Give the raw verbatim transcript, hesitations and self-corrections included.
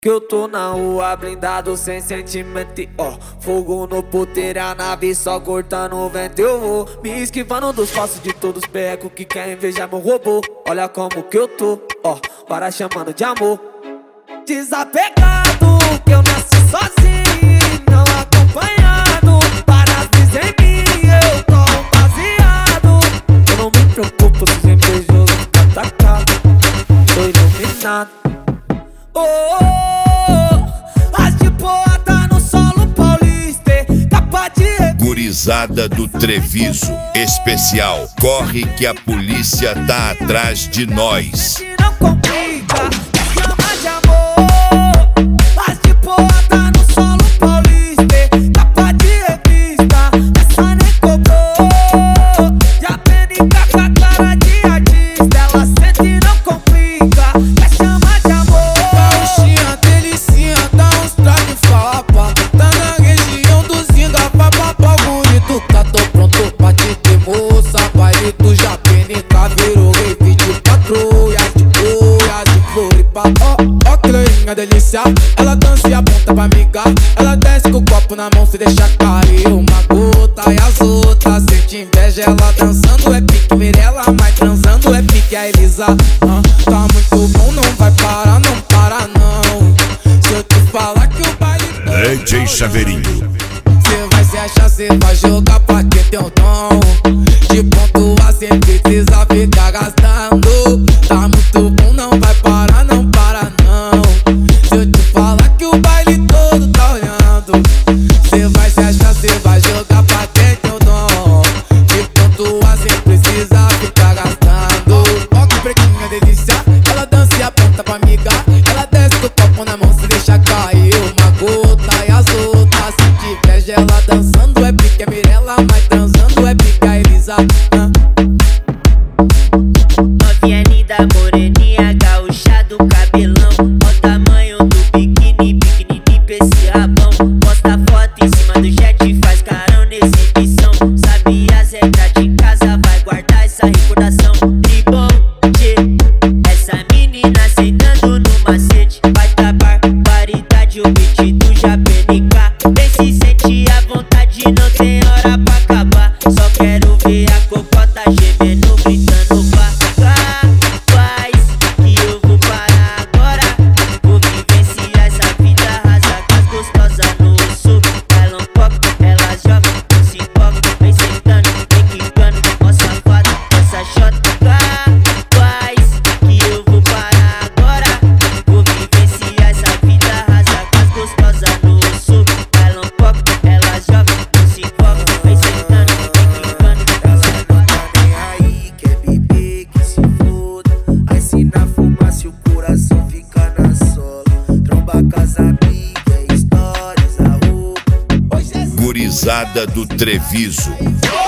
Que eu tô na rua blindado sem sentimento, ó. Fogo no puteiro, a nave só cortando o vento. Eu vou me esquivando dos passos de todos os becos que querem invejar meu robô. Olha como que eu tô, ó, para chamando de amor. Desapegado, que eu nasci sozinho e não acompanhado. Para as brisa em mim, eu tô baseado. Eu não me preocupo se os invejosos ficam atacados. Tô iluminado. Oh, oh, oh, as de boa tá no solo paulista, capa de... Gurizada do Treviso, especial, corre que a polícia tá atrás de nós. Não complica, chama de amor. As de boa tá no solo paulista, capa de revista, essa nem cobrou. Já penica com a cara de artista, ela sente e não complica, quer chamar de amor. Tu já penica, virou rave de patrulha, de boia, de Floripa. Ó, ó que loirinha delícia, ela dança e aponta pra amiga. Ela desce com o copo na mão, se deixa cair uma gota. E as outras sente inveja, ela dançando é pique Mirella, mas transando é pique a Elisa. ah, Tá muito bom, não vai parar, não para não. Se eu te falar que o baile D J Chaveirinho. Cê vai se achar, cê vai jogar pra quem tem o dom. De pontua cê precisa ficar gastando. Tá muito bom, não vai parar, não para não. Se eu te falar que o baile todo tá olhando, cê vai se achar, cê vai jogar pra quem tem o dom. De pontua cê precisa ficar gastando. Ó que pretinha delícia, ela dança e aponta pra amiga. Ela desce com o copo na mão, se deixa cair uma gota. E as outras se inveja, ela dançando é pique Mirella, mas transando é pique a Elisa. Novinha linda, moreninha, gaúcha do cabelão. Ó o tamanho do biquíni, biquíni pra esse rabão. Posta foto em cima do jet, faz carão na exibição. Sabe as regras de casa, vai guardar essa recordação. Tribom, tchê, essa menina sentando no macete. Vai tá barbaridade, o beat do Japenica. Vem se sente à vontade, não tem hora pra acabar. Só quero ver a cocota gemendo, gritando vá. Faz que eu vou parar agora. Vou vivenciar essa vida rasa com as gostosas no sul. Ela foca, ela joga, se foca, vem sentando, vem quicando, ó safada, essa chota. Faz que eu vou parar agora. Vou vivenciar essa vida rasa com as gostosas no sul. Ela foca, ela joga, se foca, vem sentando, vem quicando, ó safada. Nem aí, quer beber, que se foda. Aí se na fumaça o coração fica na sola. Tromba com as amigas, stories, a roupa. Gurizada do Treviso.